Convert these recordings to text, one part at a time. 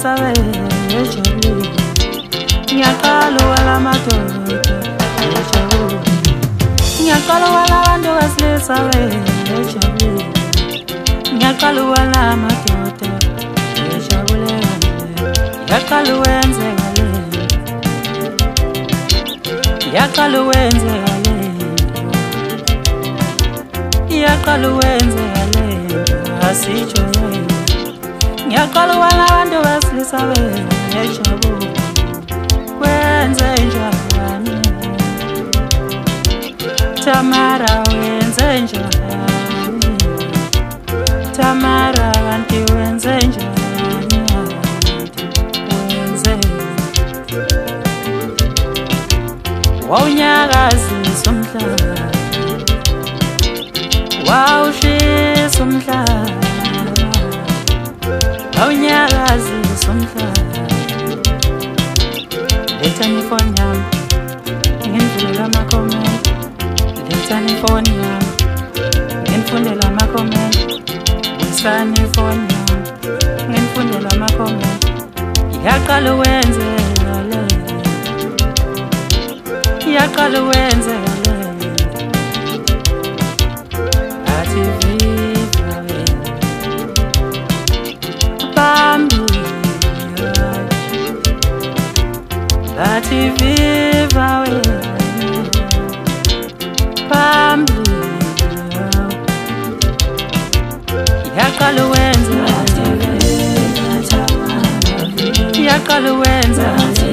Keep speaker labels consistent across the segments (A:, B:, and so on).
A: wasilisa ejabulile ngiyaqala wala madoda ejabulile ngiyaqala wala bantu wasilisa ejabulile ngiyaqala wala madoda ejabulile ngiyaqala wenze ngale ngiyaqala wenze ngale ngiyaqala wenze ngale asitsho ngiyaqala wala bantu wasilisa ejabulile wenze njani Tamara wenze njani Tamara kanti wenze njani wenze wawunyakazisa umhlaba wawushisa umhlaba wawunyakazisa umhlaba lethani ifoni yami ngimvulela ama-comment lethani ifoni yami ngimfundela ama-comment busani ifoni yami ngimfundela ama-comment yaqala wenze ngale yaqala wenze ngale athi viva phambili athi viva phambili yaqala wenze yaqala wenze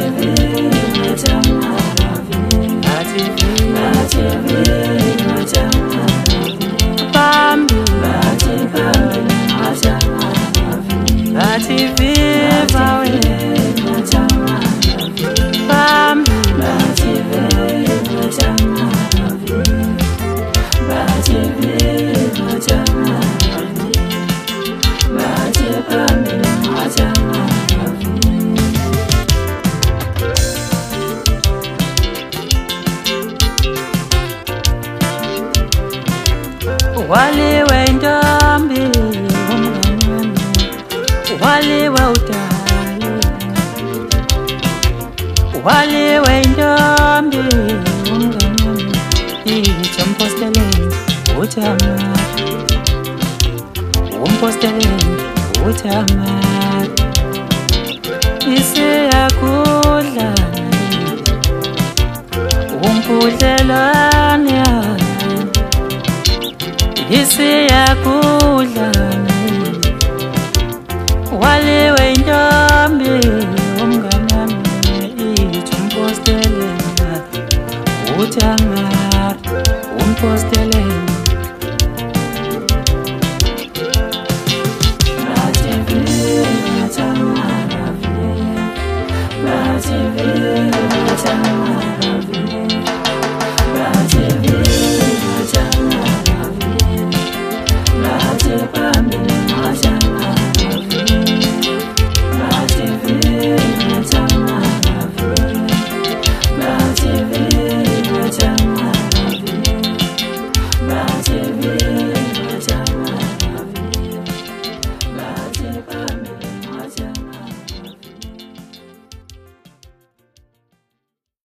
A: athi viva waliwe ntombi umngani wami waliwe udali waliwe ntombi umngani wami ichomposteleni uthama umposteleni uthama isiyakudla umpudlelane isiyakudla waliwe ntombi umngani wami ichomposteleni uthama umposteleni